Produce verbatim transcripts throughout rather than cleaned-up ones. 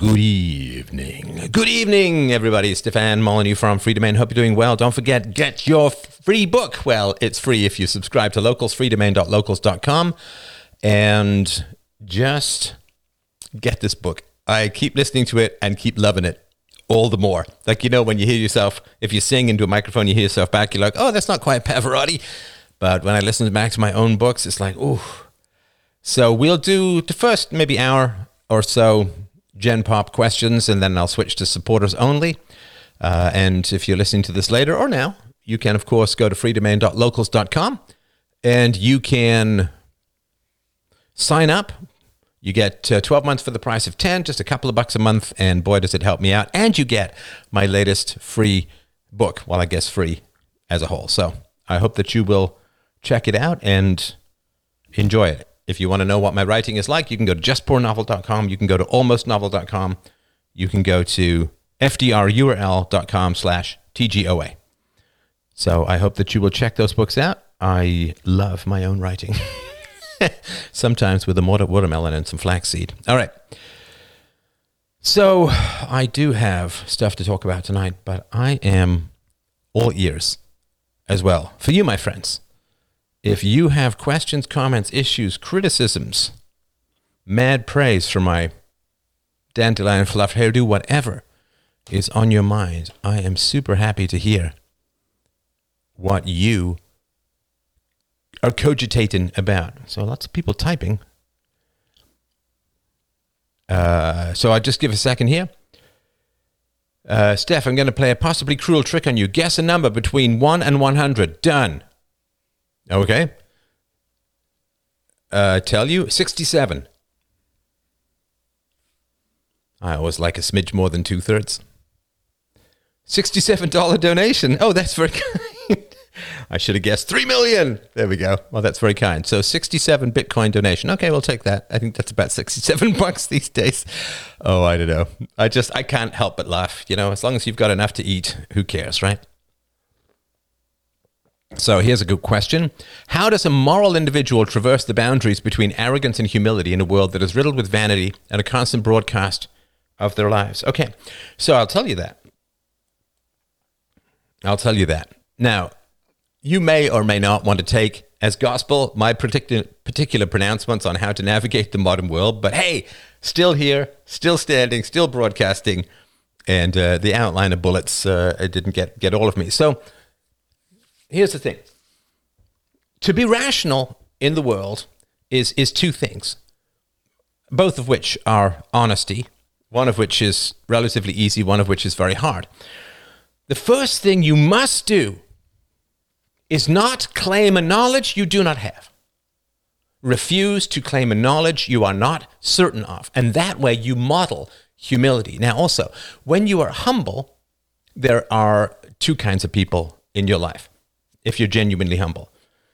Good evening. Good evening, everybody. Stefan Molyneux from Freedomain. Hope you're doing well. Don't forget, get your free book. Well, it's free if you subscribe to Locals, freedomain dot locals dot com. And just get this book. I keep listening to it and keep loving it all the more. Like, you know, when you hear yourself, if you sing into a microphone, you hear yourself back, you're like, oh, that's not quite Pavarotti. But when I listen back to my own books, it's like, ooh. So we'll do the first maybe hour or so Gen Pop questions, and then I'll switch to supporters only. Uh, and if you're listening to this later or now, you can, of course, go to freedomain dot locals dot com and you can sign up. You get uh, twelve months for the price of ten, just a couple of bucks a month, and boy, does it help me out. And you get my latest free book, well, I guess free as a whole. So I hope that you will check it out and enjoy it. If you want to know what my writing is like, you can go to just poor novel dot com. You can go to almost novel dot com. You can go to f d r u r l dot com slash T G O A. So I hope that you will check those books out. I love my own writing. Sometimes with a watermelon and some flaxseed. All right. So I do have stuff to talk about tonight, but I am all ears as well. For you, my friends. If you have questions, comments, issues, criticisms, mad praise for my dandelion fluff hairdo, whatever is on your mind, I am super happy to hear what you are cogitating about. So lots of people typing. Uh, so I'll just give a second here. Uh, Steph, I'm going to play a possibly cruel trick on you. Guess a number between one and one hundred. Done. Okay. Uh, tell you, sixty-seven. I always like a smidge more than two-thirds. sixty-seven dollars donation. Oh, that's very kind. I should have guessed three million. There we go. Well, that's very kind. So sixty-seven Bitcoin donation. Okay, we'll take that. I think that's about sixty-seven bucks these days. Oh, I don't know. I just, I can't help but laugh. You know, as long as you've got enough to eat, who cares, right? So here's a good question. How does a moral individual traverse the boundaries between arrogance and humility in a world that is riddled with vanity and a constant broadcast of their lives? Okay, so I'll tell you that. I'll tell you that. Now, you may or may not want to take as gospel my particular particular pronouncements on how to navigate the modern world, but hey, still here, still standing, still broadcasting, and uh, the outline of bullets uh, it didn't get, get all of me. So here's the thing. To be rational in the world is is two things, both of which are honesty, one of which is relatively easy, one of which is very hard. The first thing you must do is not claim a knowledge you do not have. Refuse to claim a knowledge you are not certain of. And that way you model humility. Now also, when you are humble, there are two kinds of people in your life, if you're genuinely humble.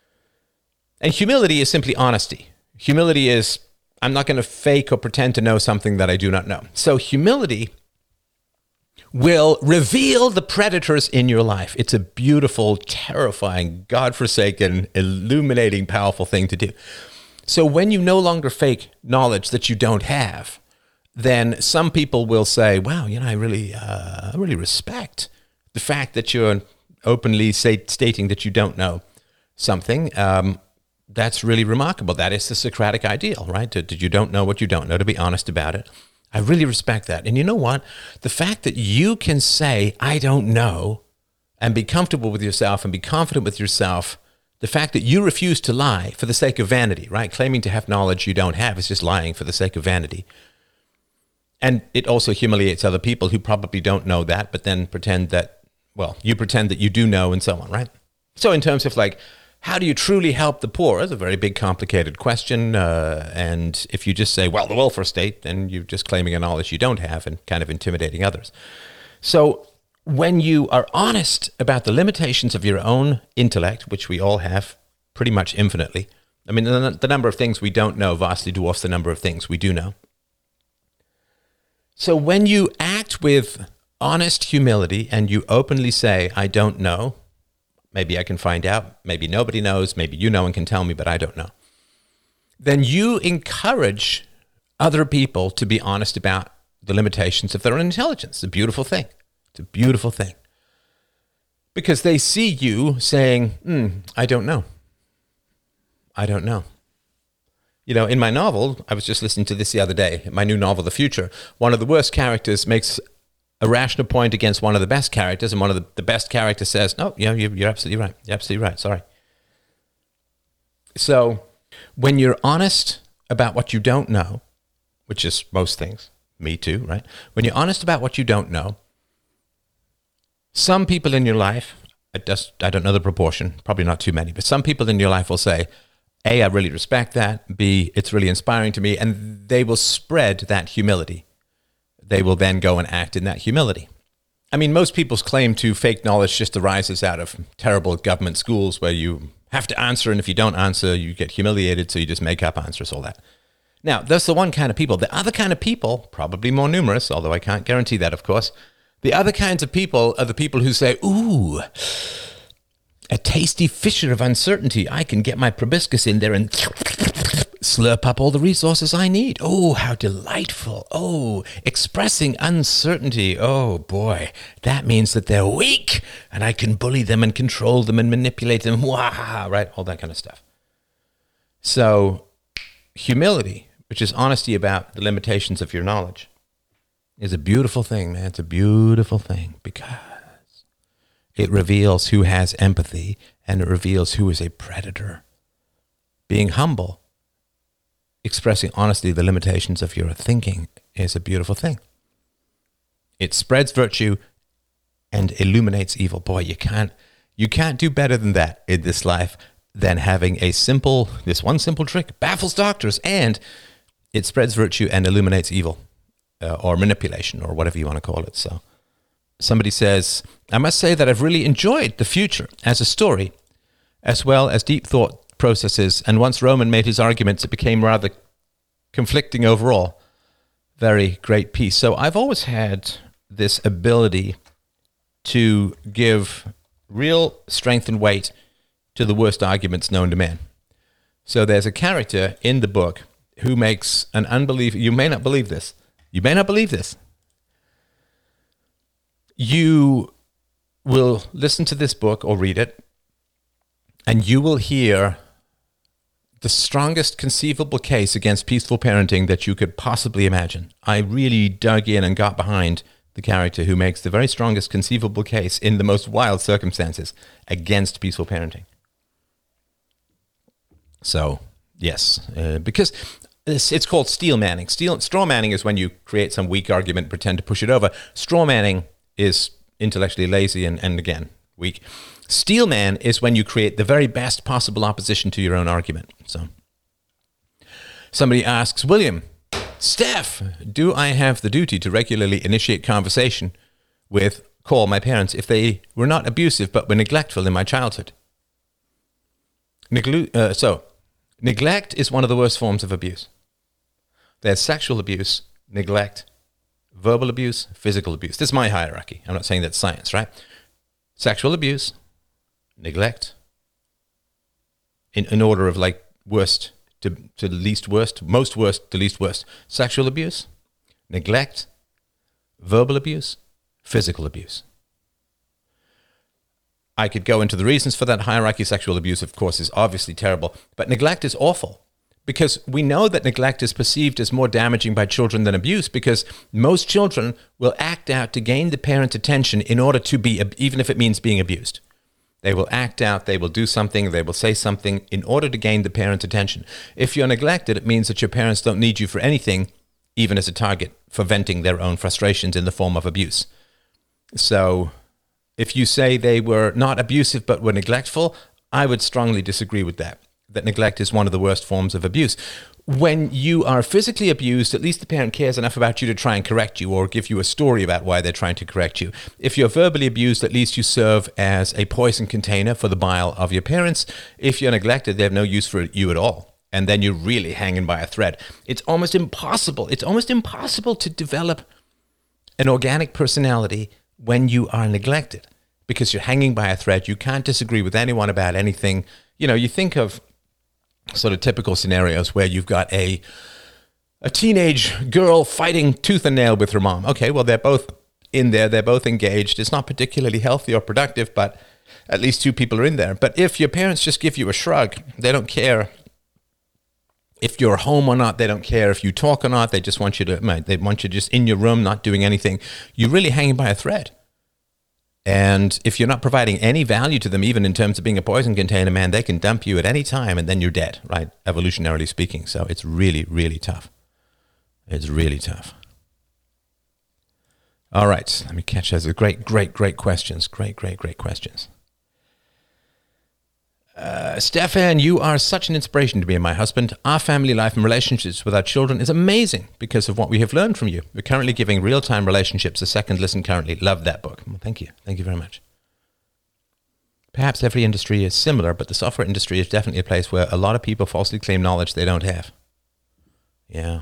And humility is simply honesty. Humility is, I'm not going to fake or pretend to know something that I do not know. So humility will reveal the predators in your life. It's a beautiful, terrifying, godforsaken, illuminating, powerful thing to do. So when you no longer fake knowledge that you don't have, then some people will say, wow, you know, I really, uh, I really respect the fact that you're openly say, stating that you don't know something. Um, that's really remarkable. That is the Socratic ideal, right? That you don't know what you don't know, to be honest about it. I really respect that. And you know what? The fact that you can say, I don't know, and be comfortable with yourself and be confident with yourself, the fact that you refuse to lie for the sake of vanity, right? Claiming to have knowledge you don't have is just lying for the sake of vanity. And it also humiliates other people who probably don't know that, but then pretend that, well, you pretend that you do know and so on, right? So in terms of like, how do you truly help the poor? That's a very big, complicated question. Uh, and if you just say, well, the welfare state, then you're just claiming a knowledge you don't have and kind of intimidating others. So when you are honest about the limitations of your own intellect, which we all have pretty much infinitely, I mean, the, the number of things we don't know vastly dwarfs the number of things we do know. So when you act with honest humility and you openly say, I don't know, maybe I can find out, maybe nobody knows, maybe you know and can tell me, but I don't know, then you encourage other people to be honest about the limitations of their own intelligence. It's a beautiful thing. It's a beautiful thing. Because they see you saying, hmm, I don't know. I don't know. You know, in my novel, I was just listening to this the other day, my new novel, The Future, one of the worst characters makes a rational point against one of the best characters, and one of the, the best characters says, no, you know, you're, you're absolutely right. You're absolutely right. Sorry. So when you're honest about what you don't know, which is most things, me too, right? When you're honest about what you don't know, some people in your life, I just, I don't know the proportion, probably not too many, but some people in your life will say, A, I really respect that. B, it's really inspiring to me. And they will spread that humility. They will then go and act in that humility. I mean, most people's claim to fake knowledge just arises out of terrible government schools where you have to answer, and if you don't answer, you get humiliated, so you just make up answers, all that. Now, that's the one kind of people. The other kind of people, probably more numerous, although I can't guarantee that, of course, the other kinds of people are the people who say, ooh, a tasty fissure of uncertainty. I can get my proboscis in there and slurp up all the resources I need. Oh, how delightful. Oh, expressing uncertainty. Oh, boy, that means that they're weak and I can bully them and control them and manipulate them. Wah, right? All that kind of stuff. So humility, which is honesty about the limitations of your knowledge, is a beautiful thing, man. It's a beautiful thing because it reveals who has empathy and it reveals who is a predator. Being humble, expressing honestly the limitations of your thinking is a beautiful thing. It spreads virtue and illuminates evil. Boy, you can't you can't do better than that in this life than having a simple, this one simple trick baffles doctors, and it spreads virtue and illuminates evil, uh, or manipulation, or whatever you want to call it. So somebody says, I must say that I've really enjoyed The Future as a story, as well as deep thought processes, and once Roman made his arguments, it became rather conflicting overall. Very great piece. So I've always had this ability to give real strength and weight to the worst arguments known to man. So there's a character in the book who makes an unbelievable, you may not believe this, you may not believe this. You will listen to this book or read it, and you will hear the strongest conceivable case against peaceful parenting that you could possibly imagine. I really dug in and got behind the character who makes the very strongest conceivable case in the most wild circumstances against peaceful parenting. So, yes, uh, because it's, it's called steel manning. Steel, straw manning is when you create some weak argument and pretend to push it over. Straw manning is intellectually lazy and, and again, weak. Steel man is when you create the very best possible opposition to your own argument. So somebody asks, William, Steph, do I have the duty to regularly initiate conversation with, call my parents if they were not abusive but were neglectful in my childhood? Neglu- uh, so neglect is one of the worst forms of abuse. There's sexual abuse, neglect, verbal abuse, physical abuse. This is my hierarchy. I'm not saying that's science, right? Sexual abuse, neglect, in, in order of like worst to, to least worst, most worst to least worst. Sexual abuse, neglect, verbal abuse, physical abuse. I could go into the reasons for that hierarchy. Sexual abuse, of course, is obviously terrible, but neglect is awful. Because we know that neglect is perceived as more damaging by children than abuse, because most children will act out to gain the parent's attention in order to be, even if it means being abused. They will act out, they will do something, they will say something in order to gain the parent's attention. If you're neglected, it means that your parents don't need you for anything, even as a target for venting their own frustrations in the form of abuse. So if you say they were not abusive but were neglectful, I would strongly disagree with that. That neglect is one of the worst forms of abuse. When you are physically abused, at least the parent cares enough about you to try and correct you or give you a story about why they're trying to correct you. If you're verbally abused, at least you serve as a poison container for the bile of your parents. If you're neglected, they have no use for you at all. And then you're really hanging by a thread. It's almost impossible. It's almost impossible to develop an organic personality when you are neglected because you're hanging by a thread. You can't disagree with anyone about anything. You know, you think of sort of typical scenarios where you've got a a teenage girl fighting tooth and nail with her mom. Okay, well, they're both in there. They're both engaged. It's not particularly healthy or productive, but at least two people are in there. But if your parents just give you a shrug, they don't care if you're home or not. They don't care if you talk or not. They just want you to, they want you just in your room, not doing anything. You're really hanging by a thread. And if you're not providing any value to them, even in terms of being a poison container, man, they can dump you at any time and then you're dead, right? Evolutionarily speaking. So it's really, really tough. It's really tough. All right. Let me catch those. Great, great, great questions. Great, great, great questions. Uh, Stefan, you are such an inspiration to me and my husband. Our family life and relationships with our children is amazing because of what we have learned from you. We're currently giving real-time relationships a second listen currently. Love that book. Well, thank you. Thank you very much. Perhaps every industry is similar, but the software industry is definitely a place where a lot of people falsely claim knowledge they don't have. Yeah.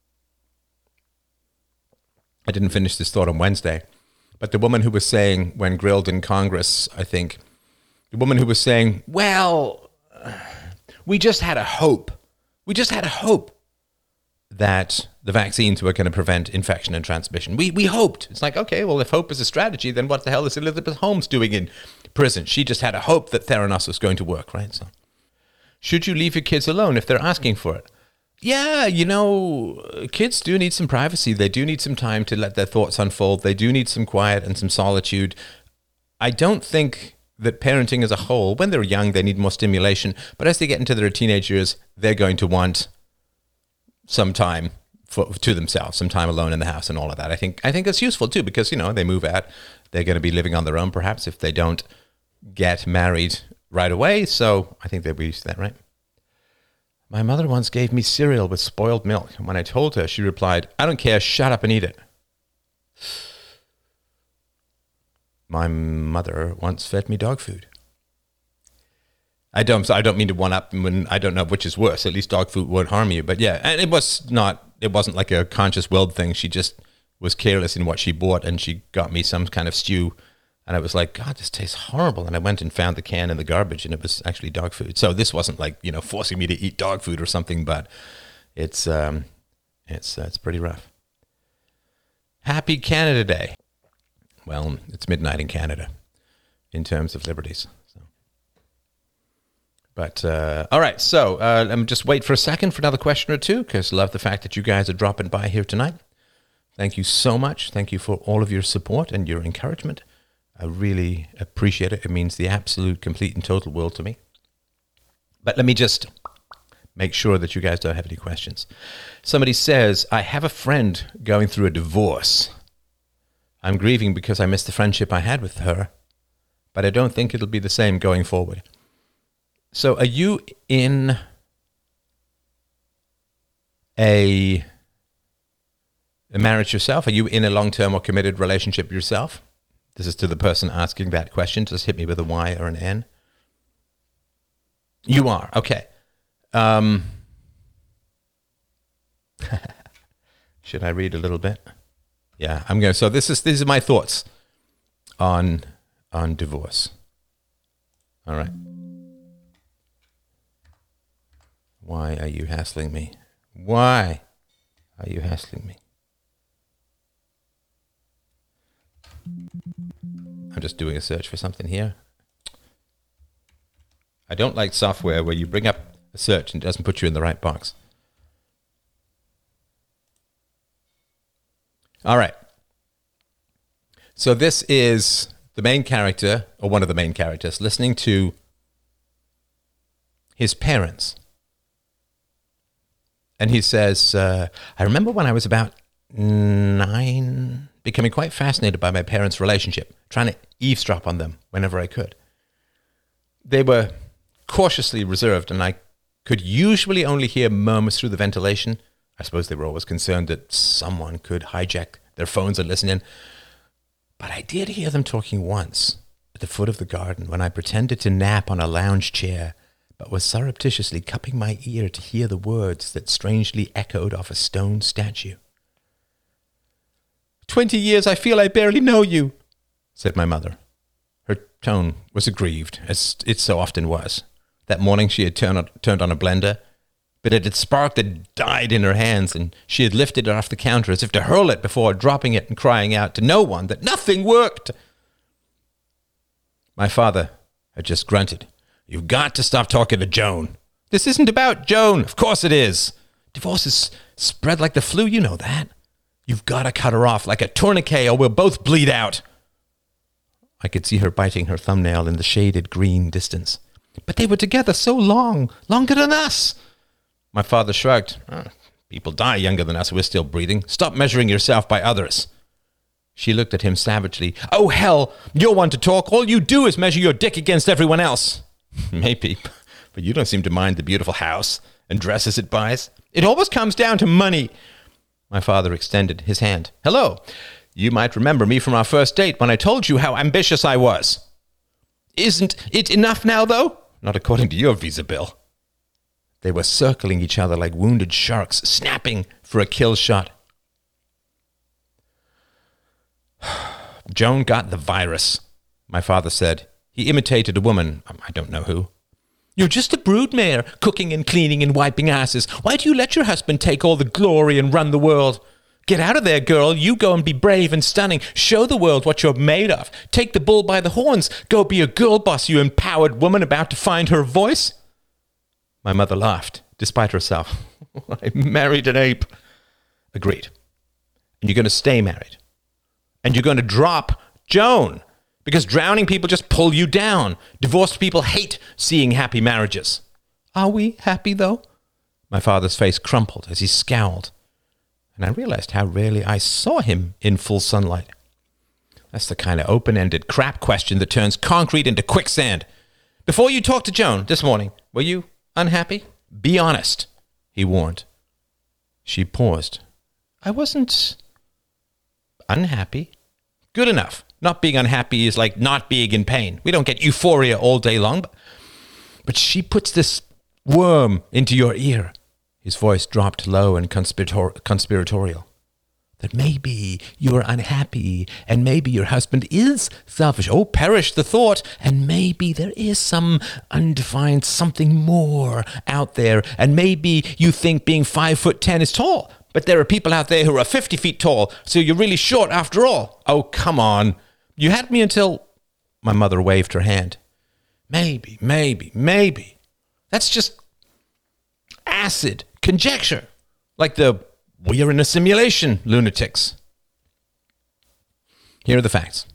I didn't finish this thought on Wednesday, but the woman who was saying when grilled in Congress, I think, the woman who was saying, well, we just had a hope. We just had a hope that the vaccines were going to prevent infection and transmission. We we hoped. It's like, okay, well, if hope is a strategy, then what the hell is Elizabeth Holmes doing in prison? She just had a hope that Theranos was going to work, right? So, should you leave your kids alone if they're asking for it? Yeah, you know, kids do need some privacy. They do need some time to let their thoughts unfold. They do need some quiet and some solitude. I don't think that parenting as a whole, when they're young, they need more stimulation. But as they get into their teenage years, they're going to want some time for, to themselves, some time alone in the house and all of that. I think I think it's useful too because, you know, they move out. They're going to be living on their own perhaps if they don't get married right away. So I think they'll be used to that, right? My mother once gave me cereal with spoiled milk. And when I told her, she replied, I don't care, shut up and eat it. My mother once fed me dog food. I don't. I don't mean to one up when I don't know which is worse. At least dog food won't harm you. But yeah, and it was not. It wasn't like a conscious willed thing. She just was careless in what she bought, and she got me some kind of stew, and I was like, God, this tastes horrible. And I went and found the can in the garbage, and it was actually dog food. So this wasn't like, you know, forcing me to eat dog food or something, but it's um, it's uh, it's pretty rough. Happy Canada Day. Well, it's midnight in Canada in terms of liberties. So. But, uh, all right, so uh, let me just wait for a second for another question or two because I love the fact that you guys are dropping by here tonight. Thank you so much. Thank you for all of your support and your encouragement. I really appreciate it. It means the absolute, complete, and total world to me. But let me just make sure that you guys don't have any questions. Somebody says, I have a friend going through a divorce. I'm grieving because I missed the friendship I had with her, but I don't think it'll be the same going forward. So are you in a, a marriage yourself? Are you in a long-term or committed relationship yourself? This is to the person asking that question. Just hit me with a Y or an N. You are. Okay. Um, should I read a little bit? Yeah, I'm going to, so this is, these are my thoughts on, on divorce. All right. Why are you hassling me? Why are you hassling me? I'm just doing a search for something here. I don't like software where you bring up a search and it doesn't put you in the right box. All right. So this is the main character, or one of the main characters, listening to his parents. And he says, uh, I remember when I was about nine, becoming quite fascinated by my parents' relationship, trying to eavesdrop on them whenever I could. They were cautiously reserved, and I could usually only hear murmurs through the ventilation. I suppose they were always concerned that someone could hijack their phones and listen in. But I did hear them talking once at the foot of the garden when I pretended to nap on a lounge chair, but was surreptitiously cupping my ear to hear the words that strangely echoed off a stone statue. Twenty years I feel I barely know you, said my mother. Her tone was aggrieved, as it so often was. That morning she had turned on, turned on a blender, but it had sparked and died in her hands, and she had lifted it off the counter as if to hurl it before dropping it and crying out to no one that nothing worked. My father had just grunted, "You've got to stop talking to Joan. This isn't about Joan. Of course it is. Divorce is spread like the flu, you know that. You've got to cut her off like a tourniquet or we'll both bleed out." I could see her biting her thumbnail in the shaded green distance. "But they were together so long, longer than us." My father shrugged. Oh, "People die younger than us. We're still breathing. Stop measuring yourself by others." She looked at him savagely. "Oh, hell, you're one to talk. All you do is measure your dick against everyone else." "Maybe, but you don't seem to mind the beautiful house and dresses it buys. It always comes down to money." My father extended his hand. "Hello. You might remember me from our first date when I told you how ambitious I was." "Isn't it enough now, though?" "Not according to your visa bill." They were circling each other like wounded sharks, snapping for a kill shot. "Joan got the virus," my father said. He imitated a woman, I don't know who. "You're just a broodmare, cooking and cleaning and wiping asses. Why do you let your husband take all the glory and run the world? Get out of there, girl. You go and be brave and stunning. Show the world what you're made of. Take the bull by the horns. Go be a girl boss, you empowered woman about to find her voice." My mother laughed, despite herself. "I married an ape." "Agreed. And you're going to stay married. And you're going to drop Joan. Because drowning people just pull you down. Divorced people hate seeing happy marriages." "Are we happy, though?" My father's face crumpled as he scowled. And I realized how rarely I saw him in full sunlight. That's the kind of open-ended crap question that turns concrete into quicksand. "Before you talked to Joan this morning, were you unhappy? Be honest," he warned. She paused. "I wasn't unhappy." "Good enough. Not being unhappy is like not being in pain. We don't get euphoria all day long. But, but she puts this worm into your ear." His voice dropped low and conspirator- conspiratorial. "That maybe you're unhappy, and maybe your husband is selfish. Oh, perish the thought. And maybe there is some undefined something more out there. And maybe you think being five foot ten is tall. But there are people out there who are fifty feet tall, so you're really short after all. Oh, come on. You had me until..." My mother waved her hand. "Maybe, maybe, maybe. That's just acid conjecture. Like the we're in a simulation lunatics." Here are the facts.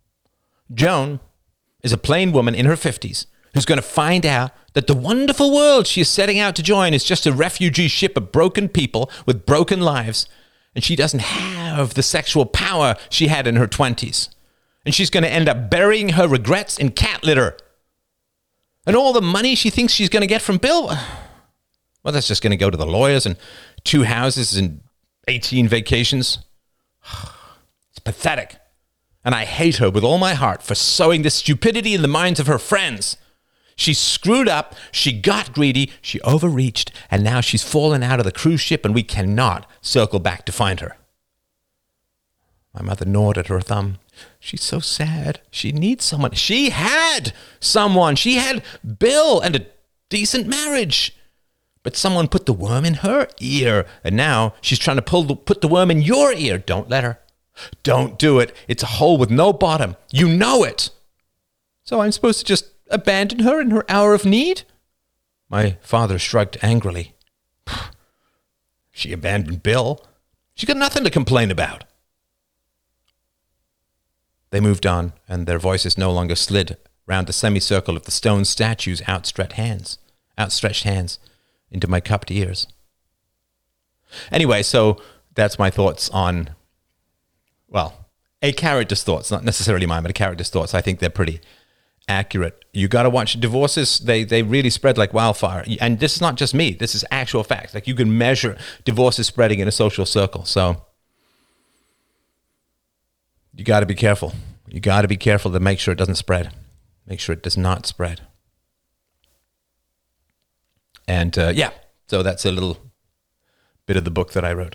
Joan is a plain woman in her fifties who's going to find out that the wonderful world she is setting out to join is just a refugee ship of broken people with broken lives, and she doesn't have the sexual power she had in her twenties. And she's going to end up burying her regrets in cat litter. And all the money she thinks she's going to get from Bill, well, that's just going to go to the lawyers and two houses and eighteen vacations. It's pathetic. And I hate her with all my heart for sowing this stupidity in the minds of her friends. She screwed up, she got greedy, she overreached, and now she's fallen out of the cruise ship and we cannot circle back to find her. My mother gnawed at her thumb. "She's so sad. She needs someone." She had someone. She had Bill and a decent marriage. But someone put the worm in her ear, and now she's trying to pull the, put the worm in your ear. Don't let her. Don't do it. It's a hole with no bottom. You know it. So I'm supposed to just abandon her in her hour of need? My father shrugged angrily. She abandoned Bill. She got nothing to complain about. They moved on, and their voices no longer slid round the semicircle of the stone statue's outstretched hands, outstretched hands into my cupped ears. Anyway, so that's my thoughts on, well, a character's thoughts, not necessarily mine, but a character's thoughts. I think they're pretty accurate. You got to watch divorces. They they really spread like wildfire. And this is not just me. This is actual facts. Like you can measure divorces spreading in a social circle. So you got to be careful. You got to be careful to make sure it doesn't spread. Make sure it does not spread. And uh, yeah, so that's a little bit of the book that I wrote.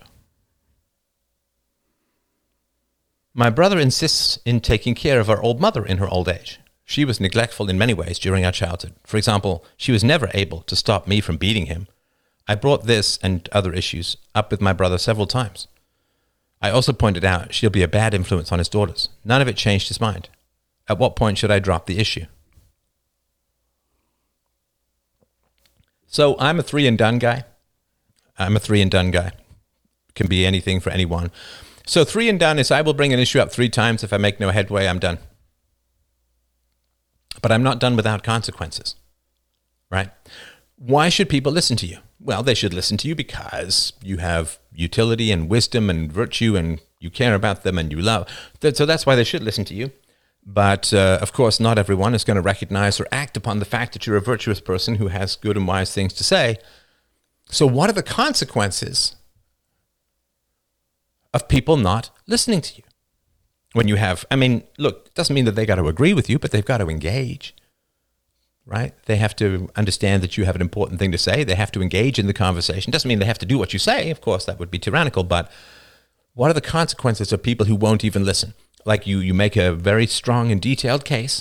My brother insists in taking care of our old mother in her old age. She was neglectful in many ways during our childhood. For example, she was never able to stop me from beating him. I brought this and other issues up with my brother several times. I also pointed out she'll be a bad influence on his daughters. None of it changed his mind. At what point should I drop the issue? So I'm a three and done guy. I'm a three and done guy. Can be anything for anyone. So three and done is I will bring an issue up three times. If I make no headway, I'm done. But I'm not done without consequences, right? Why should people listen to you? Well, they should listen to you because you have utility and wisdom and virtue and you care about them and you love. So that's why they should listen to you. But uh, of course, not everyone is going to recognize or act upon the fact that you're a virtuous person who has good and wise things to say. So what are the consequences of people not listening to you? When you have, I mean, look, it doesn't mean that they got to agree with you, but they've got to engage, right? They have to understand that you have an important thing to say. They have to engage in the conversation. Doesn't mean they have to do what you say. Of course, that would be tyrannical, but what are the consequences of people who won't even listen? Like you, you make a very strong and detailed case,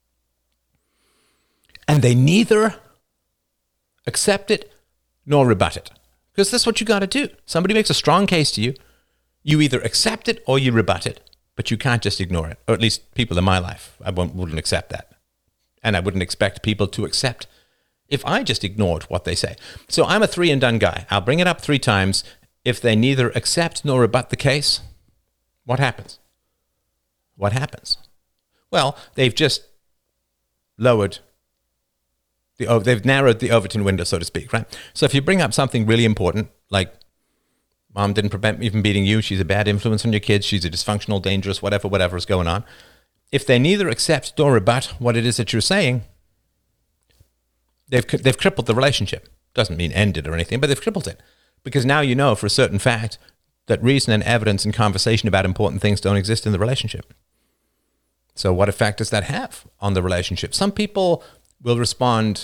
and they neither accept it nor rebut it. Because that's what you got to do. Somebody makes a strong case to you, you either accept it or you rebut it, but you can't just ignore it. Or at least people in my life, I won't, wouldn't accept that. And I wouldn't expect people to accept if I just ignored what they say. So I'm a three and done guy. I'll bring it up three times. If they neither accept nor rebut the case, what happens? What happens? Well, they've just lowered the, oh, they've narrowed the Overton window, so to speak, right? So if you bring up something really important, like mom didn't prevent me from beating you, she's a bad influence on your kids, she's a dysfunctional, dangerous, whatever, whatever is going on. If they neither accept nor rebut what it is that you're saying, they've they've crippled the relationship. Doesn't mean ended or anything, but they've crippled it. Because now you know for a certain fact that reason and evidence and conversation about important things don't exist in the relationship. So what effect does that have on the relationship? Some people will respond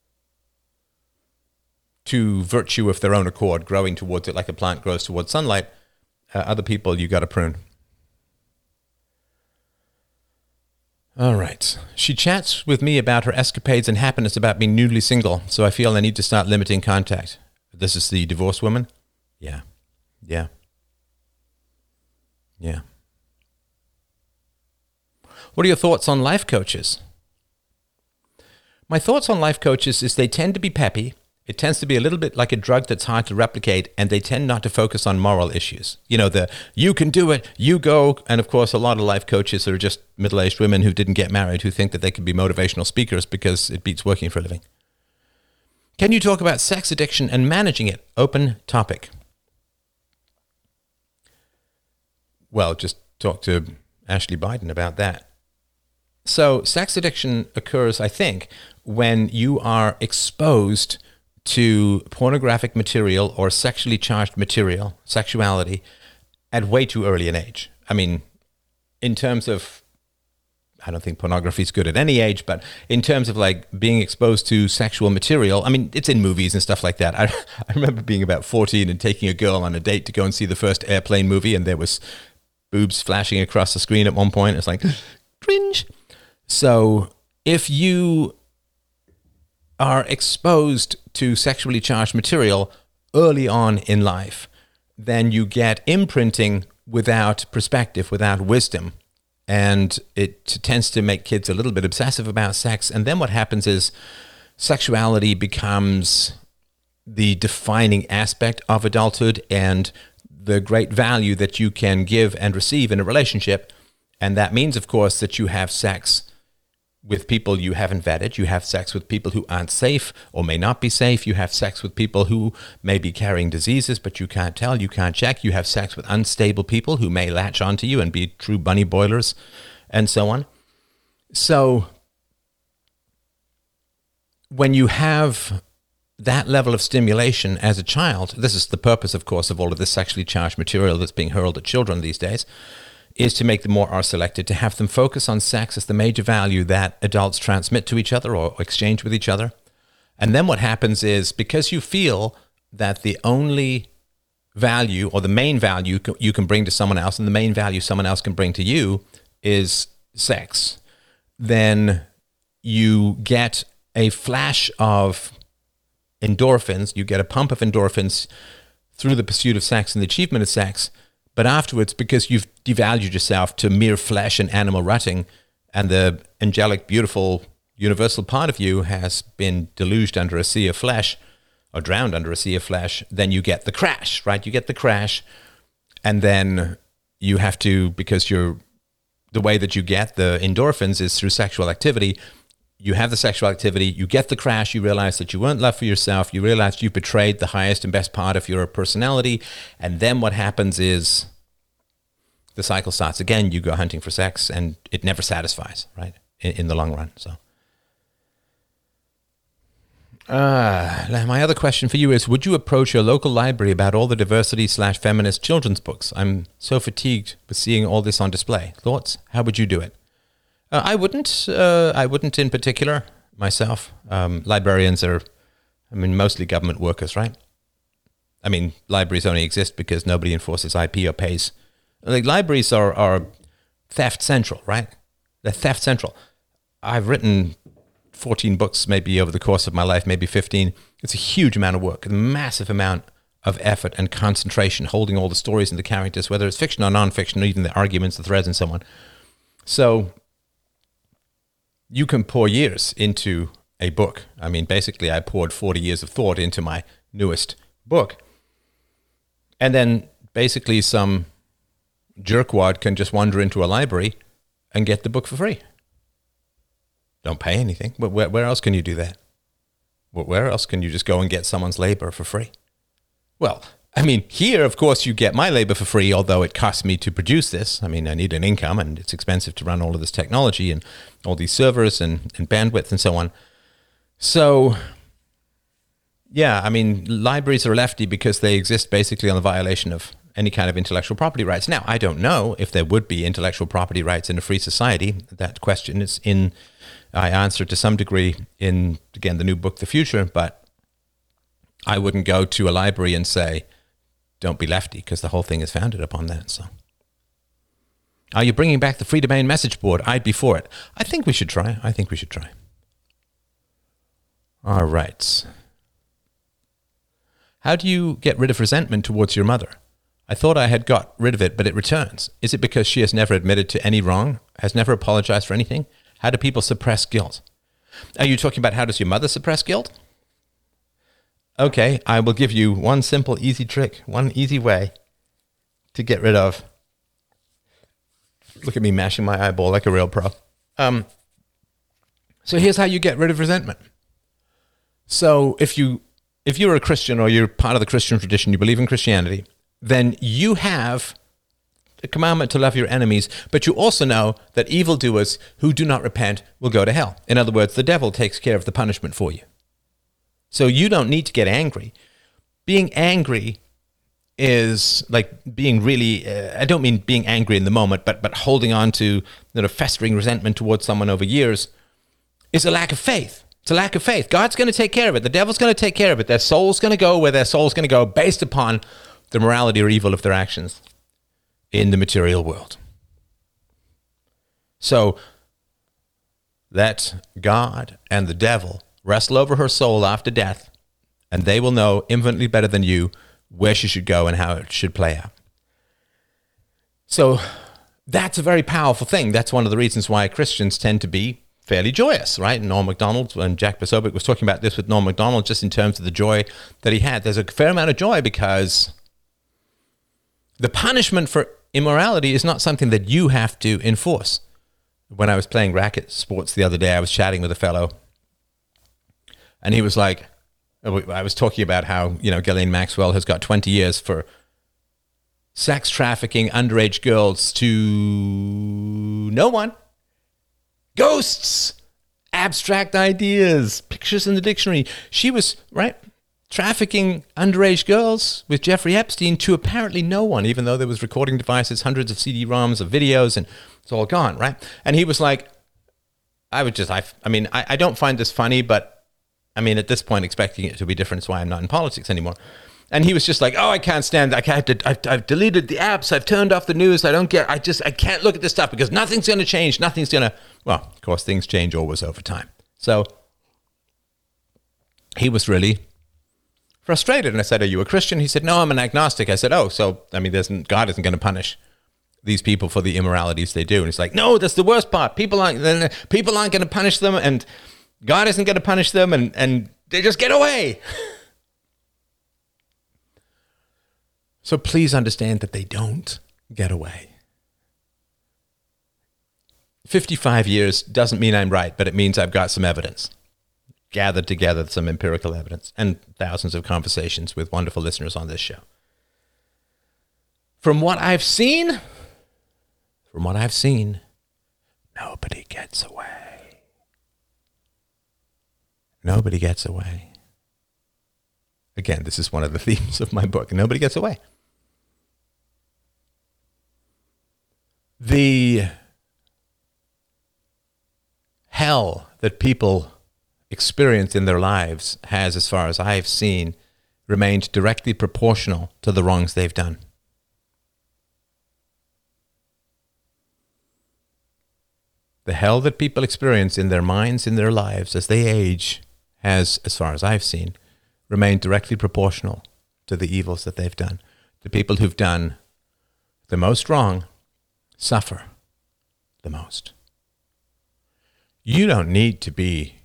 to virtue of their own accord, growing towards it like a plant grows towards sunlight. Uh, other people, you got to prune. All right. She chats with me about her escapades and happiness about being newly single, so I feel I need to start limiting contact. This is the divorced woman? Yeah. Yeah. Yeah. What are your thoughts on life coaches? My thoughts on life coaches is they tend to be peppy. It tends to be a little bit like a drug that's hard to replicate, and they tend not to focus on moral issues. You know, the you can do it, you go. And of course, a lot of life coaches are just middle-aged women who didn't get married who think that they can be motivational speakers because it beats working for a living. Can you talk about sex addiction and managing it? Open topic. Well, just talk to Ashley Biden about that. So sex addiction occurs, I think, when you are exposed to pornographic material or sexually charged material, sexuality, at way too early an age. I mean, in terms of, I don't think pornography is good at any age, but in terms of like being exposed to sexual material, I mean, it's in movies and stuff like that. I, I remember being about fourteen and taking a girl on a date to go and see the first Airplane movie, and there was boobs flashing across the screen at one point. It's like, cringe. So if you are exposed to sexually charged material early on in life, then you get imprinting without perspective, without wisdom. And it tends to make kids a little bit obsessive about sex. And then what happens is sexuality becomes the defining aspect of adulthood and the great value that you can give and receive in a relationship. And that means, of course, that you have sex with people you haven't vetted. You have sex with people who aren't safe or may not be safe. You have sex with people who may be carrying diseases, but you can't tell, you can't check. You have sex with unstable people who may latch onto you and be true bunny boilers and so on. So when you have that level of stimulation as a child, this is the purpose, of course, of all of this sexually charged material that's being hurled at children these days, is to make them more R-selected, to have them focus on sex as the major value that adults transmit to each other or exchange with each other. And then what happens is, because you feel that the only value or the main value you can bring to someone else and the main value someone else can bring to you is sex, then you get a flash of endorphins. You get a pump of endorphins through the pursuit of sex and the achievement of sex. But afterwards, because you've devalued yourself to mere flesh and animal rutting, and the angelic, beautiful, universal part of you has been deluged under a sea of flesh, or drowned under a sea of flesh, then you get the crash, right? You get the crash, and then you have to, because you're, the way that you get the endorphins is through sexual activity. You have the sexual activity, you get the crash, you realize that you weren't loved for yourself, you realize you betrayed the highest and best part of your personality, and then what happens is the cycle starts again. You go hunting for sex, and it never satisfies, right, in, in the long run. So, uh, my other question for you is, would you approach your local library about all the diversity slash feminist children's books? I'm so fatigued with seeing all this on display. Thoughts? How would you do it? Uh, I wouldn't. Uh, I wouldn't in particular myself. Um, librarians are, I mean, mostly government workers, right? I mean, libraries only exist because nobody enforces I P or pays. Like, libraries are, are theft central, right? They're theft central. I've written fourteen books maybe over the course of my life, maybe fifteen. It's a huge amount of work, a massive amount of effort and concentration, holding all the stories and the characters, whether it's fiction or nonfiction, or even the arguments, the threads, and so on. So you can pour years into a book. I mean, basically, I poured forty years of thought into my newest book. And then basically some jerkwad can just wander into a library and get the book for free. Don't pay anything. But where, where else can you do that? Where else can you just go and get someone's labor for free? Well, I mean, here, of course, you get my labor for free, although it costs me to produce this. I mean, I need an income, and it's expensive to run all of this technology and all these servers and, and bandwidth and so on. So, yeah, I mean, libraries are lefty because they exist basically on the violation of any kind of intellectual property rights. Now, I don't know if there would be intellectual property rights in a free society. That question is in, I answer to some degree in, again, the new book, The Future, but I wouldn't go to a library and say, don't be lefty, because the whole thing is founded upon that. So, are you bringing back the free domain message board? I'd be for it. I think we should try. I think we should try. All right. How do you get rid of resentment towards your mother? I thought I had got rid of it, but it returns. Is it because she has never admitted to any wrong, has never apologized for anything? How do people suppress guilt? Are you talking about how does your mother suppress guilt? Okay, I will give you one simple, easy trick, one easy way to get rid of. Look at me mashing my eyeball like a real pro. Um, so here's how you get rid of resentment. So if you if you're a Christian or you're part of the Christian tradition, you believe in Christianity, then you have the commandment to love your enemies, but you also know that evildoers who do not repent will go to hell. In other words, the devil takes care of the punishment for you. So you don't need to get angry. Being angry is like being really, uh, I don't mean being angry in the moment, but but holding on to, you know, festering resentment towards someone over years is a lack of faith. It's a lack of faith. God's going to take care of it. The devil's going to take care of it. Their soul's going to go where their soul's going to go based upon the morality or evil of their actions in the material world. So let God and the devil wrestle over her soul after death, and they will know infinitely better than you where she should go and how it should play out. So that's a very powerful thing. That's one of the reasons why Christians tend to be fairly joyous, right? Norm Macdonald and Jack Posobiec was talking about this with Norm Macdonald just in terms of the joy that he had. There's a fair amount of joy because the punishment for immorality is not something that you have to enforce. When I was playing racket sports the other day, I was chatting with a fellow, and he was like, I was talking about how, you know, Ghislaine Maxwell has got twenty years for sex trafficking underage girls to no one. Ghosts, abstract ideas, pictures in the dictionary. She was, right, trafficking underage girls with Jeffrey Epstein to apparently no one, even though there was recording devices, hundreds of C D ROMs of videos, and it's all gone, right? And he was like, I would just, I, I mean, I, I don't find this funny, but I mean, at this point, expecting it to be different is why I'm not in politics anymore. And he was just like, oh, I can't stand it. I can't, I've, I've deleted the apps. I've turned off the news. I don't get, I just, I can't look at this stuff because nothing's going to change. Nothing's going to, well, of course, things change always over time. So he was really frustrated. And I said, are you a Christian? He said, no, I'm an agnostic. I said, oh, so, I mean, there's, God isn't going to punish these people for the immoralities they do. And he's like, no, that's the worst part. People aren't, people aren't going to punish them, and God isn't going to punish them, and, and they just get away. So please understand that they don't get away. fifty-five years doesn't mean I'm right, but it means I've got some evidence. Gathered together some empirical evidence and thousands of conversations with wonderful listeners on this show. From what I've seen, from what I've seen, nobody gets away. Nobody gets away. Again, this is one of the themes of my book. Nobody gets away. The hell that people experience in their lives has, as far as I've seen, remained directly proportional to the wrongs they've done. The hell that people experience in their minds, in their lives, as they age, has, as far as I've seen, remained directly proportional to the evils that they've done. The people who've done the most wrong suffer the most. You don't need to be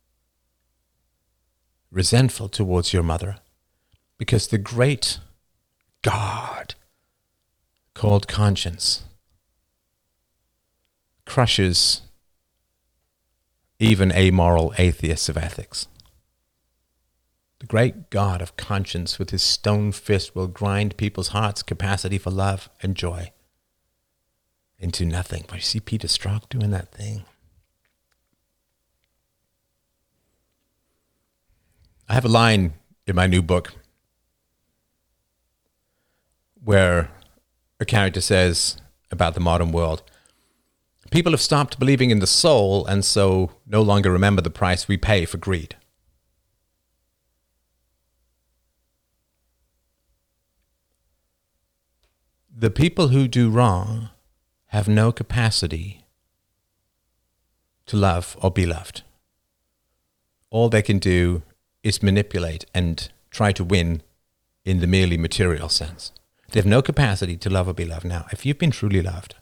resentful towards your mother, because the great God called conscience crushes even amoral atheists of ethics. The great God of conscience with his stone fist will grind people's hearts' capacity for love and joy into nothing. But you see Peter Strzok doing that thing. I have a line in my new book where a character says about the modern world, people have stopped believing in the soul and so no longer remember the price we pay for greed. The people who do wrong have no capacity to love or be loved. All they can do is manipulate and try to win in the merely material sense. They have no capacity to love or be loved. Now, if you've been truly loved,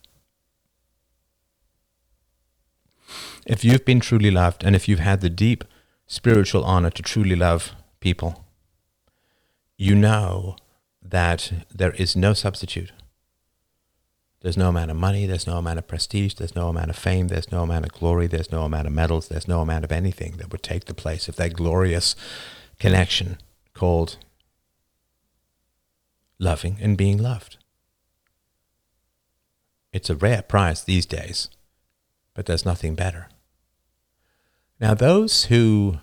if you've been truly loved, and if you've had the deep spiritual honor to truly love people, you know that there is no substitute. There's no amount of money, there's no amount of prestige, there's no amount of fame, there's no amount of glory, there's no amount of medals, there's no amount of anything that would take the place of that glorious connection called loving and being loved. It's a rare prize these days, but there's nothing better. Now, those who,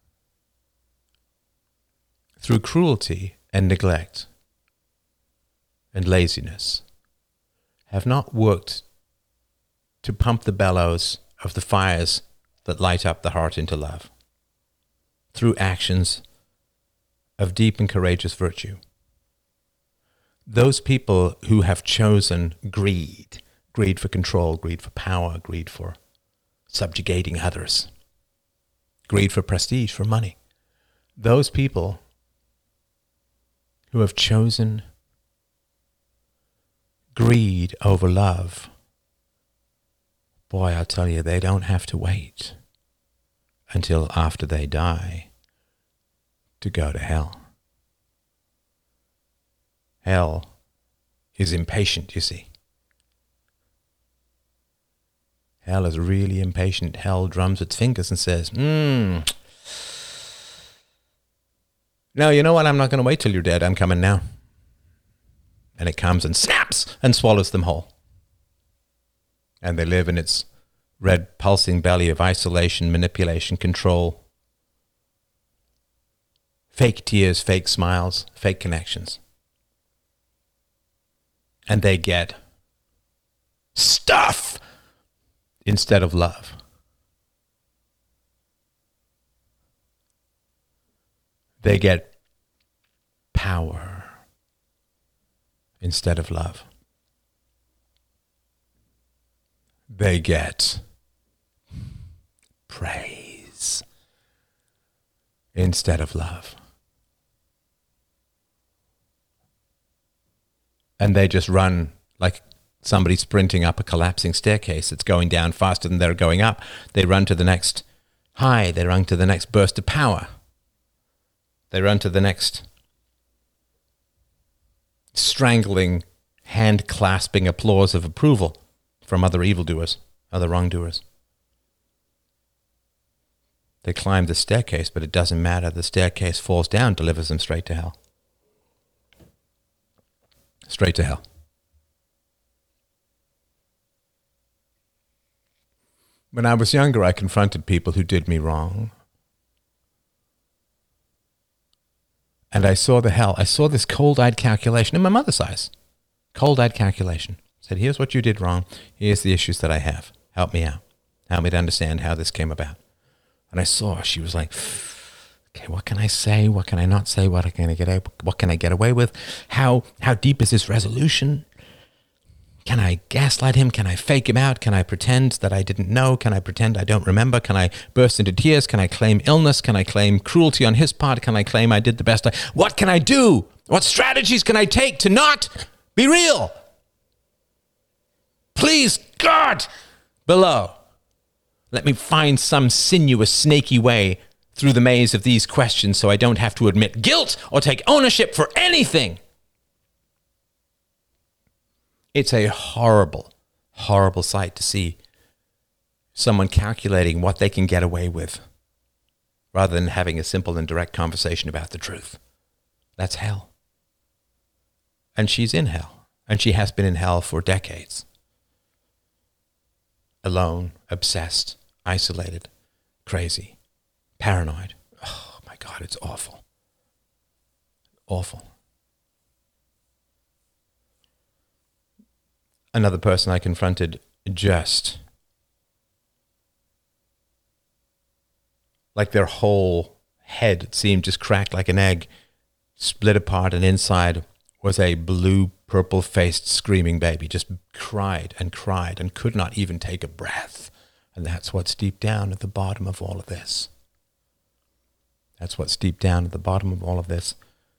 through cruelty and neglect and laziness, have not worked to pump the bellows of the fires that light up the heart into love through actions of deep and courageous virtue. Those people who have chosen greed, greed for control, greed for power, greed for subjugating others, greed for prestige, for money, those people who have chosen greed over love, boy, I'll tell you, they don't have to wait until after they die to go to hell. Hell is impatient, you see. Hell is really impatient. Hell drums its fingers and says, hmm, no, you know what? I'm not going to wait till you're dead. I'm coming now. And it comes and snaps and swallows them whole. And they live in its red pulsing belly of isolation, manipulation, control, fake tears, fake smiles, fake connections. And they get stuff instead of love. They get power instead of love. They get praise instead of love. and they just run like somebody sprinting up a collapsing staircase that's going down faster than they're going up. They run to the next high. They run to the next burst of power. They run to the next strangling, hand-clasping applause of approval from other evildoers, other wrongdoers. They climb the staircase, but it doesn't matter. The staircase falls down, delivers them straight to hell. Straight to hell. When I was younger, I confronted people who did me wrong. And I saw the hell. I saw this cold-eyed calculation in my mother's eyes. Cold-eyed calculation. Said, here's what you did wrong. Here's the issues that I have. Help me out. Help me to understand how this came about. And I saw she was like, okay, what can I say? What can I not say? What can I get? What can I get away with? How how deep is this resolution? Can I gaslight him? Can I fake him out? Can I pretend that I didn't know? Can I pretend I don't remember? Can I burst into tears? Can I claim illness? Can I claim cruelty on his part? Can I claim I did the best I... What can I do? What strategies can I take to not be real? Please, God, below, let me find some sinuous, snaky way through the maze of these questions so I don't have to admit guilt or take ownership for anything. It's a horrible, horrible sight to see someone calculating what they can get away with rather than having a simple and direct conversation about the truth. That's hell. And she's in hell. And she has been in hell for decades. Alone, obsessed, isolated, crazy, paranoid. Oh my God, it's awful. Awful. Another person I confronted just like their whole head seemed just cracked like an egg, split apart, and inside was a blue, purple-faced screaming baby, just cried and cried and could not even take a breath. And that's what's deep down at the bottom of all of this. That's what's deep down at the bottom of all of this.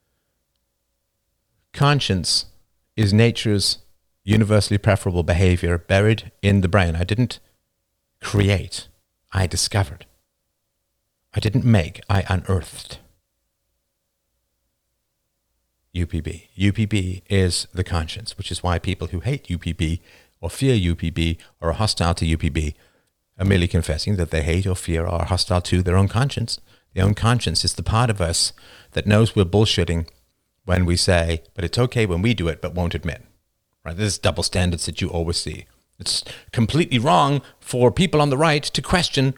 Conscience is nature's universally preferable behavior buried in the brain. I didn't create. I discovered. I didn't make. I unearthed. U P B. U P B is the conscience, which is why people who hate U P B or fear U P B or are hostile to U P B are merely confessing that they hate or fear or are hostile to their own conscience. Their own conscience is the part of us that knows we're bullshitting when we say, but it's okay when we do it, but won't admit. Right? This is double standards that you always see. It's completely wrong for people on the right to question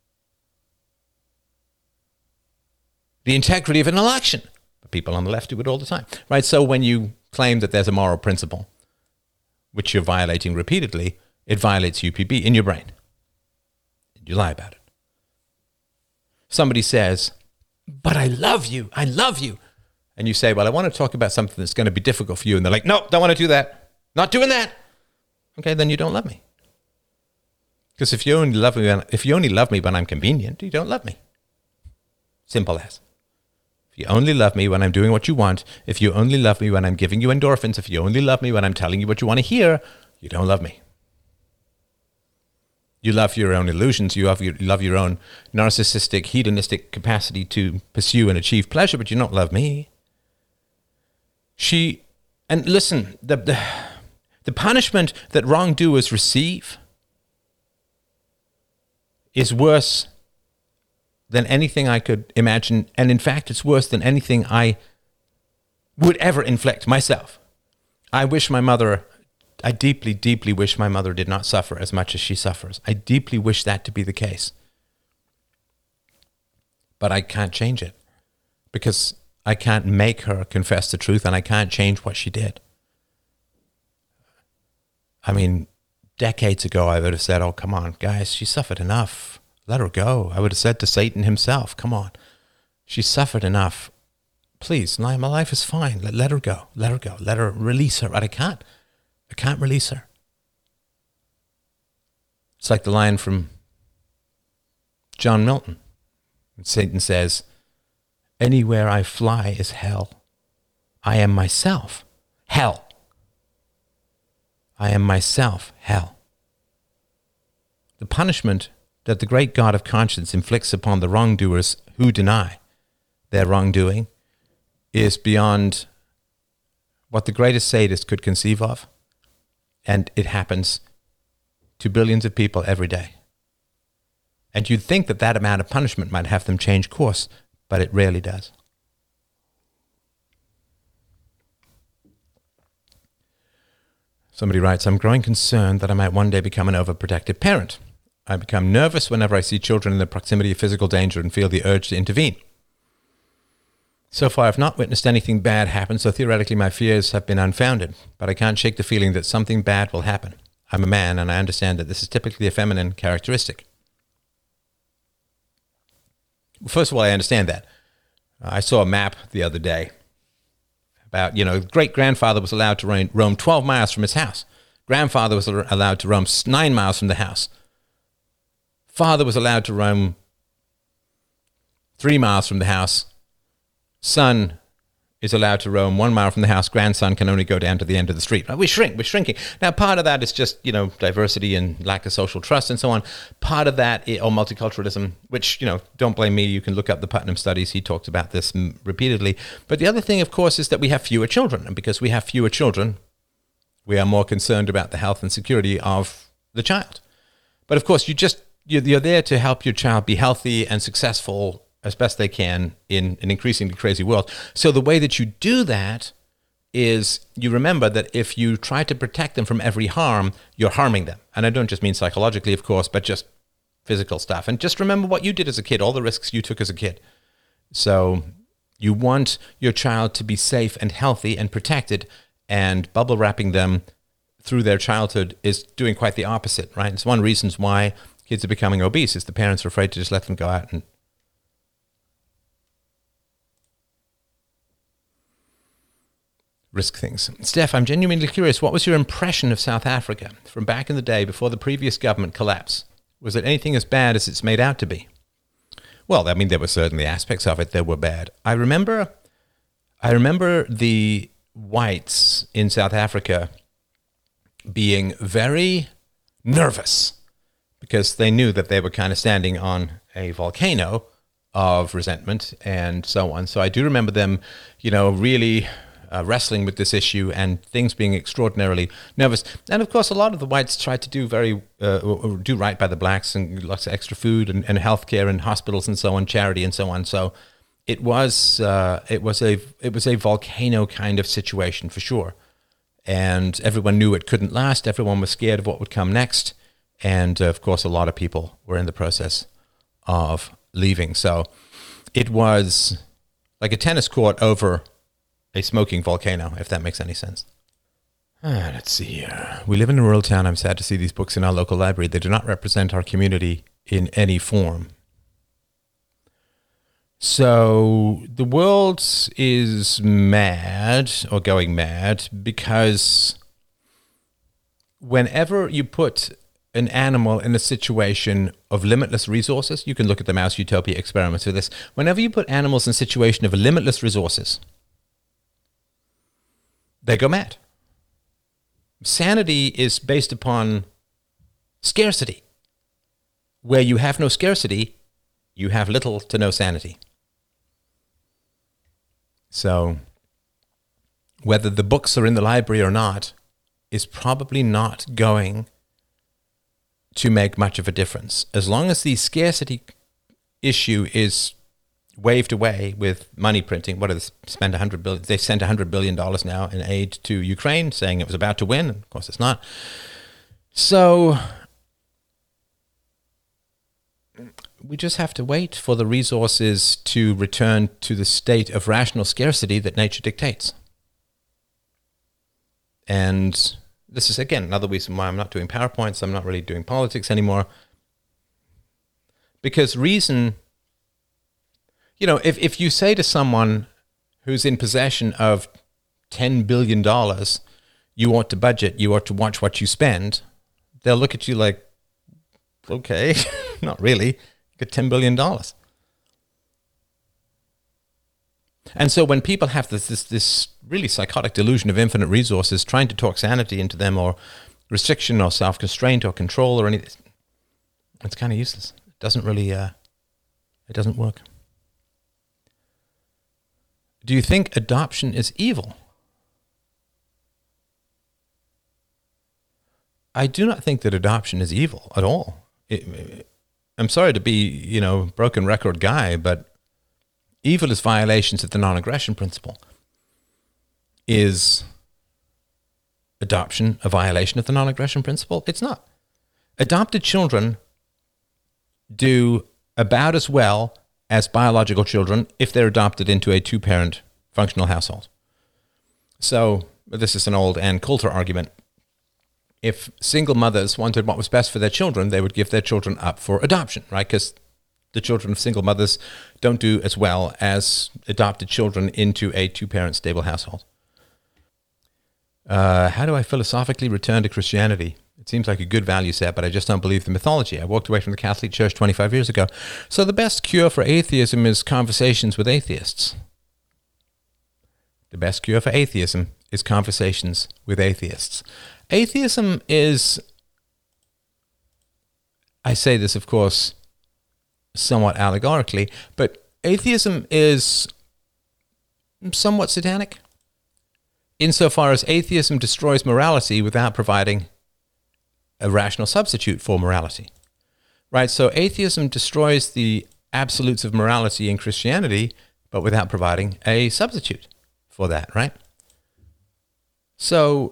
the integrity of an election. But people on the left do it all the time. Right? So when you claim that there's a moral principle, which you're violating repeatedly, it violates U P B in your brain. You lie about it. Somebody says, but I love you. I love you. And you say, well, I want to talk about something that's going to be difficult for you. And they're like, no, don't want to do that. Not doing that. Okay, then you don't love me. Because if you only love me when, if you only love me when I'm convenient, you don't love me. Simple as. If you only love me when I'm doing what you want, if you only love me when I'm giving you endorphins, if you only love me when I'm telling you what you want to hear, you don't love me. You love your own illusions. You love your, you love your own narcissistic, hedonistic capacity to pursue and achieve pleasure, but you don't love me. She, and listen, the, the, the punishment that wrongdoers receive is worse than anything I could imagine. And in fact, it's worse than anything I would ever inflict myself. I wish my mother, I deeply, deeply wish my mother did not suffer as much as she suffers. I deeply wish that to be the case. But I can't change it because I can't make her confess the truth and I can't change what she did. I mean, decades ago, I would have said, oh, come on, guys, she suffered enough. Let her go. I would have said to Satan himself, come on. She suffered enough. Please, my life is fine. Let, let her go. Let her go. Let her release her. But I can't. I can't release her. It's like the line from John Milton. Satan says, anywhere I fly is hell. I am myself. Hell. I am myself hell. The punishment that the great God of conscience inflicts upon the wrongdoers who deny their wrongdoing is beyond what the greatest sadist could conceive of. And it happens to billions of people every day. And you'd think that that amount of punishment might have them change course, but it rarely does. Somebody writes, I'm growing concerned that I might one day become an overprotective parent. I become nervous whenever I see children in the proximity of physical danger and feel the urge to intervene. So far, I've not witnessed anything bad happen, so theoretically my fears have been unfounded, but I can't shake the feeling that something bad will happen. I'm a man, and I understand that this is typically a feminine characteristic. First of all, I understand that. I saw a map the other day about, you know, great-grandfather was allowed to roam, roam twelve miles from his house. Grandfather was allowed to roam nine miles from the house. Father was allowed to roam three miles from the house. Son is allowed to roam one mile from the house. Grandson can only go down to the end of the street. We shrink, we're shrinking. Now, part of that is just, you know, diversity and lack of social trust and so on. Part of that, or multiculturalism, which, you know, don't blame me. You can look up the Putnam studies. He talks about this repeatedly. But the other thing, of course, is that we have fewer children. And because we have fewer children, we are more concerned about the health and security of the child. But of course, you just, you're there to help your child be healthy and successful as best they can in an increasingly crazy world. So the way that you do that is you remember that if you try to protect them from every harm, you're harming them. And I don't just mean psychologically, of course, but just physical stuff. And just remember what you did as a kid, all the risks you took as a kid. So you want your child to be safe and healthy and protected, and bubble wrapping them through their childhood is doing quite the opposite, right? It's one of the reasons why kids are becoming obese, is the parents are afraid to just let them go out and risk things. Steph, I'm genuinely curious, what was your impression of South Africa from back in the day before the previous government collapse? Was it anything as bad as it's made out to be? Well, I mean, there were certainly aspects of it that were bad. I remember, I remember the whites in South Africa being very nervous because they knew that they were kind of standing on a volcano of resentment and so on. So I do remember them, you know, really Uh, wrestling with this issue and things being extraordinarily nervous. And of course, a lot of the whites tried to do very uh, or do right by the blacks, and lots of extra food and, and healthcare and hospitals and so on, charity and so on. So it was uh, it was a it was a volcano kind of situation for sure. And everyone knew it couldn't last. Everyone was scared of what would come next. And uh, of course, a lot of people were in the process of leaving. So it was like a tennis court over a smoking volcano, if that makes any sense. Ah, let's see here. We live in a rural town. I'm sad to see these books in our local library. They do not represent our community in any form. So the world is mad or going mad because whenever you put an animal in a situation of limitless resources, you can look at the Mouse Utopia experiments for this. Whenever you put animals in a situation of limitless resources, they go mad. Sanity is based upon scarcity. Where you have no scarcity, you have little to no sanity. So whether the books are in the library or not is probably not going to make much of a difference. As long as the scarcity issue is waved away with money printing. What do they spend one hundred billion dollars? They've sent one hundred billion dollars now in aid to Ukraine, saying it was about to win. Of course, it's not. So we just have to wait for the resources to return to the state of rational scarcity that nature dictates. And this is, again, another reason why I'm not doing PowerPoints. I'm not really doing politics anymore. Because reason... You know, if, if you say to someone who's in possession of ten billion dollars, you ought to budget, you ought to watch what you spend, they'll look at you like, okay, not really, you got ten billion dollars. And so when people have this, this this really psychotic delusion of infinite resources, trying to talk sanity into them or restriction or self-constraint or control or anything. It's kind of useless. It doesn't really, uh, it doesn't work. Do you think adoption is evil? I do not think that adoption is evil at all. It, it, I'm sorry to be, you know, broken record guy, but evil is violations of the non-aggression principle. Is adoption a violation of the non-aggression principle? It's not. Adopted children do about as well as biological children if they're adopted into a two-parent functional household. So this is an old Ann Coulter argument. If single mothers wanted what was best for their children, they would give their children up for adoption, right? Because the children of single mothers don't do as well as adopted children into a two-parent stable household. Uh, how do I philosophically return to Christianity? It seems like a good value set, but I just don't believe the mythology. I walked away from the Catholic Church twenty-five years ago. So the best cure for atheism is conversations with atheists. The best cure for atheism is conversations with atheists. Atheism is, I say this, of course, somewhat allegorically, but atheism is somewhat satanic, insofar as atheism destroys morality without providing a rational substitute for morality, right? So atheism destroys the absolutes of morality in Christianity, but without providing a substitute for that, right? So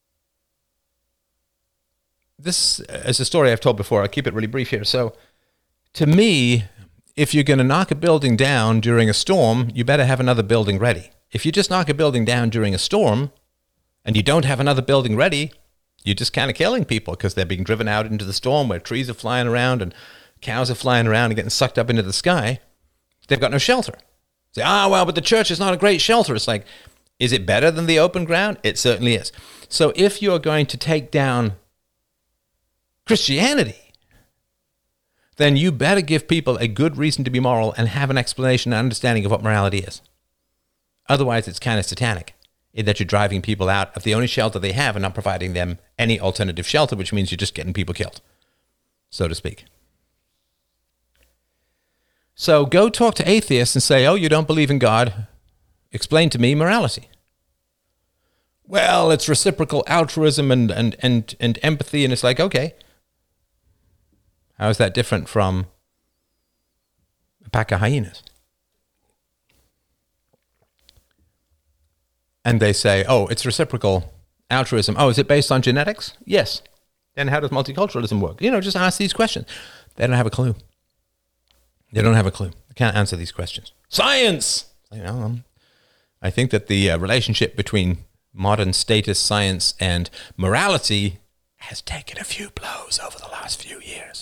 this is a story I've told before. I'll keep it really brief here. So to me, if you're going to knock a building down during a storm, you better have another building ready. If you just knock a building down during a storm and you don't have another building ready, you're just kind of killing people because they're being driven out into the storm where trees are flying around and cows are flying around and getting sucked up into the sky. They've got no shelter. Say, ah, well, but the church is not a great shelter. It's like, is it better than the open ground? It certainly is. So if you're going to take down Christianity, then you better give people a good reason to be moral and have an explanation and understanding of what morality is. Otherwise, it's kind of satanic in that you're driving people out of the only shelter they have and not providing them any alternative shelter, which means you're just getting people killed, so to speak. So go talk to atheists and say, oh, you don't believe in God. Explain to me morality. Well, it's reciprocal altruism and, and, and, and empathy. And it's like, okay, how is that different from a pack of hyenas? And they say, oh, it's reciprocal altruism. Oh, is it based on genetics? Yes. Then how does multiculturalism work? You know, just ask these questions. They don't have a clue. They don't have a clue. They can't answer these questions. Science! You know, um, I think that the uh, relationship between modern status science and morality has taken a few blows over the last few years.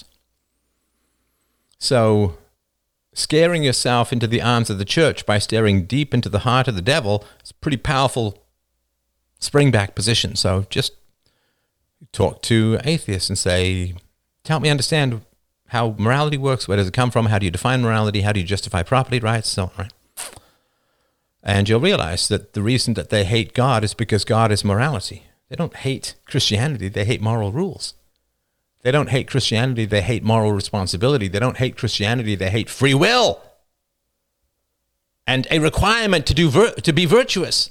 So scaring yourself into the arms of the church by staring deep into the heart of the devil is a pretty powerful springback position. So just talk to atheists and say, help me understand how morality works. Where does it come from? How do you define morality? How do you justify property rights? So on, right? And you'll realize that the reason that they hate God is because God is morality. They don't hate Christianity. They hate moral rules. They don't hate Christianity. They hate moral responsibility. They don't hate Christianity. They hate free will and a requirement to do vir- to be virtuous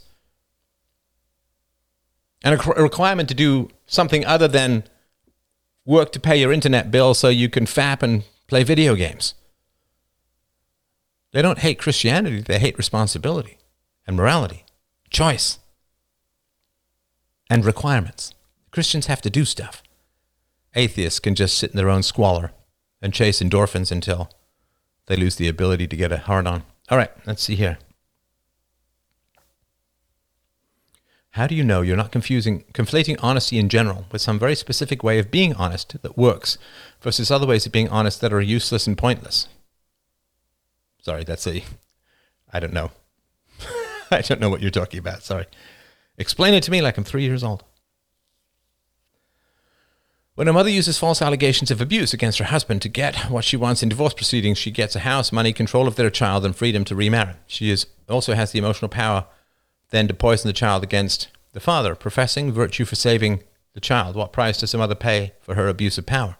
and a, cr- a requirement to do something other than work to pay your internet bill so you can fap and play video games. They don't hate Christianity. They hate responsibility and morality, choice, and requirements. Christians have to do stuff. Atheists can just sit in their own squalor and chase endorphins until they lose the ability to get a hard-on. All right, let's see here. How do you know you're not confusing, conflating honesty in general with some very specific way of being honest that works versus other ways of being honest that are useless and pointless? Sorry, that's a, I don't know. I don't know what you're talking about. Sorry. Explain it to me like I'm three years old. When a mother uses false allegations of abuse against her husband to get what she wants in divorce proceedings, she gets a house, money, control of their child, and freedom to remarry. She is, also has the emotional power then to poison the child against the father, professing virtue for saving the child? What price does a mother pay for her abuse of power?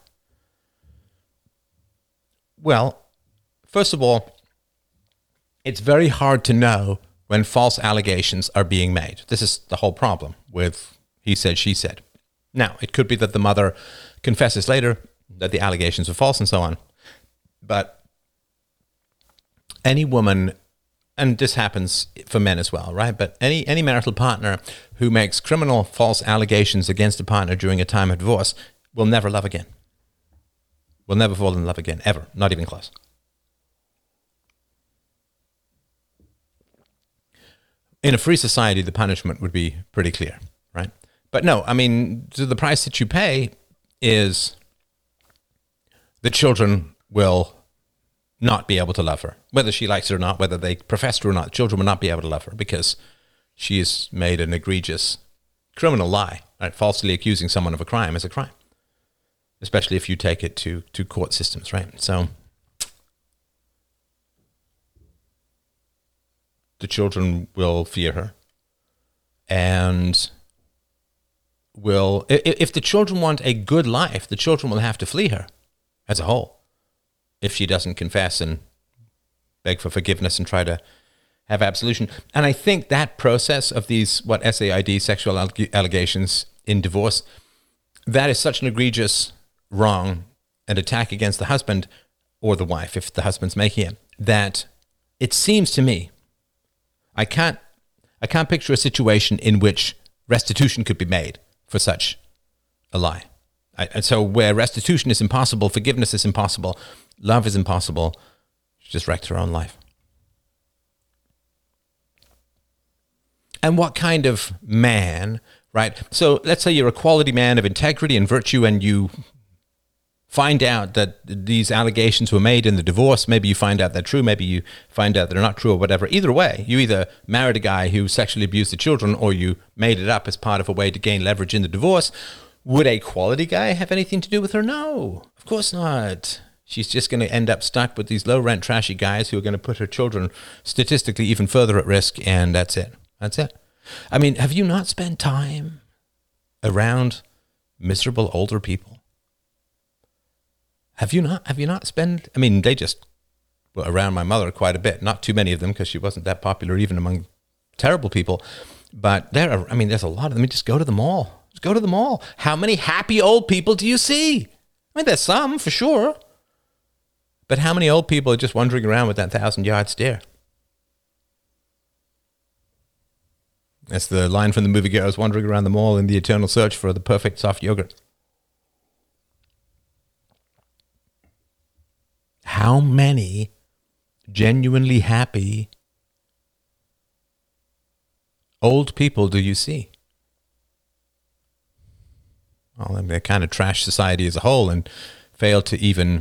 Well, first of all, it's very hard to know when false allegations are being made. This is the whole problem with he said, she said. Now, it could be that the mother confesses later that the allegations are false and so on. But any woman, and this happens for men as well, right? But any, any marital partner who makes criminal false allegations against a partner during a time of divorce will never love again. Will never fall in love again, ever. Not even close. In a free society, the punishment would be pretty clear, right? But no, I mean, the price that you pay is the children will not be able to love her. Whether she likes it or not, whether they profess to or not, children will not be able to love her because she has made an egregious criminal lie, right? Falsely accusing someone of a crime is a crime, especially if you take it to, to court systems, right? So the children will fear her and will, if the children want a good life, the children will have to flee her as a whole if she doesn't confess and beg for forgiveness and try to have absolution. And I think that process of these, what, S A I D, sexual allegations in divorce, that is such an egregious wrong and attack against the husband or the wife, if the husband's making it, that it seems to me, I can't, I can't picture a situation in which restitution could be made for such a lie. I, and so where restitution is impossible, forgiveness is impossible, love is impossible, she just wrecked her own life. And what kind of man, right? So let's say you're a quality man of integrity and virtue and you find out that these allegations were made in the divorce. Maybe you find out they're true. Maybe you find out they're not true or whatever. Either way, you either married a guy who sexually abused the children or you made it up as part of a way to gain leverage in the divorce. Would a quality guy have anything to do with her? No, of course not. She's just going to end up stuck with these low-rent, trashy guys who are going to put her children statistically even further at risk, and that's it. That's it. I mean, have you not spent time around miserable older people? Have you not? Have you not spent? I mean, they just were around my mother quite a bit. Not too many of them because she wasn't that popular even among terrible people. But there are, I mean, there's a lot of them. I mean, just go to the mall. Just go to the mall. How many happy old people do you see? I mean, there's some for sure. But how many old people are just wandering around with that thousand-yard stare? That's the line from the movie Girls, wandering around the mall in the eternal search for the perfect soft yogurt. How many genuinely happy old people do you see? Well, they kind of trash society as a whole and fail to even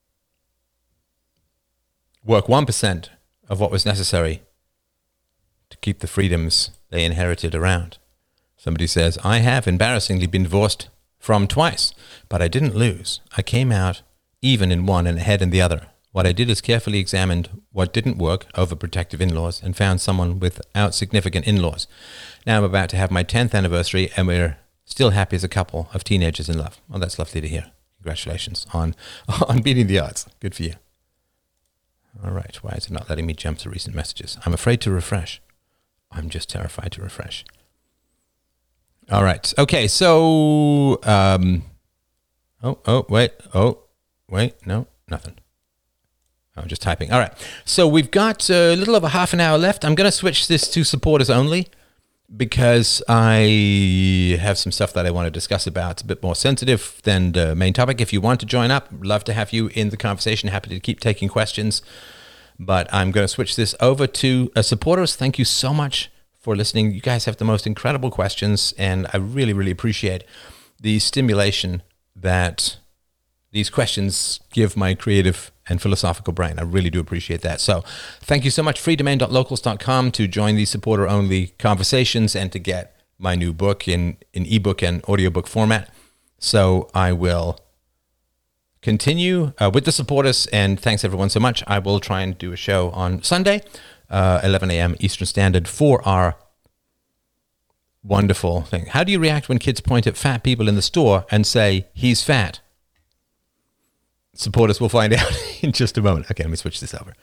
work one percent of what was necessary to keep the freedoms they inherited around. Somebody says, I have embarrassingly been divorced from twice, but I didn't lose. I came out even in one and ahead in the other. What I did is carefully examined what didn't work, overprotective in-laws, and found someone without significant in-laws. Now I'm about to have my tenth anniversary, and we're still happy as a couple of teenagers in love. Well, that's lovely to hear. Congratulations on, on beating the odds. Good for you. All right, why is it not letting me jump to recent messages? I'm afraid to refresh. I'm just terrified to refresh. All right, okay, so, um, oh, oh, wait, oh, wait, no, nothing. I'm just typing. All right, so we've got a little over half an hour left. I'm going to switch this to supporters only because I have some stuff that I want to discuss about. It's a bit more sensitive than the main topic. If you want to join up, love to have you in the conversation. Happy to keep taking questions. But I'm going to switch this over to uh, supporters. Thank you so much for listening. You guys have the most incredible questions, and I really, really appreciate the stimulation that these questions give my creative and philosophical brain. I really do appreciate that. So thank you so much. free domain dot locals dot com to join the supporter-only conversations and to get my new book in, in ebook and audiobook format. So I will continue uh, with the supporters, and thanks everyone so much. I will try and do a show on Sunday, uh, eleven a.m. Eastern Standard for our wonderful thing. How do you react when kids point at fat people in the store and say, he's fat? Supporters will find out in just a moment. Okay, let me switch this over.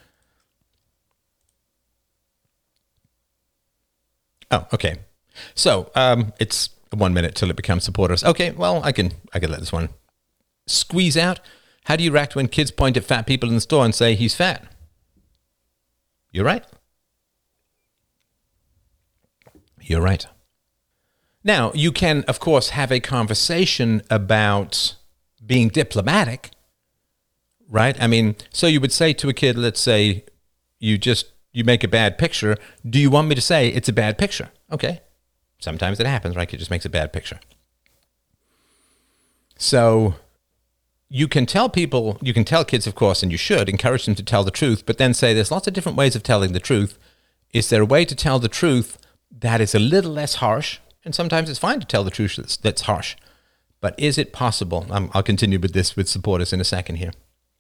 Oh, okay. So um, it's one minute till it becomes supporters. Okay, well, I can I can let this one squeeze out. How do you react when kids point at fat people in the store and say, he's fat? You're right. You're right. Now, you can, of course, have a conversation about being diplomatic, right? I mean, so you would say to a kid, let's say you just, you make a bad picture. Do you want me to say it's a bad picture? Okay. Sometimes it happens, right? It just makes a bad picture. So you can tell people, you can tell kids, of course, and you should encourage them to tell the truth, but then say there's lots of different ways of telling the truth. Is there a way to tell the truth that is a little less harsh? And sometimes it's fine to tell the truth that's, that's harsh. But is it possible? Um, I'll continue with this with supporters in a second here.